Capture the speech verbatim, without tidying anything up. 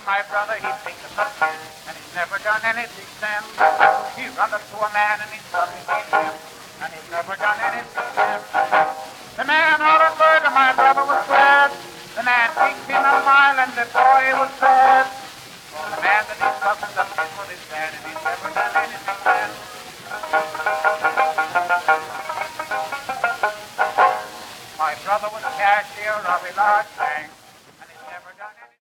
my brother, he thinks it's a sin, and he's never done anything since. He run up to a man and he's talking to him, and he's never done anything since. The man out of murder, my brother was glad. The man kicked him a mile and the boy was sad. The man that he's talking to what is bad, and he's never done anything since. My brother was cashier of a large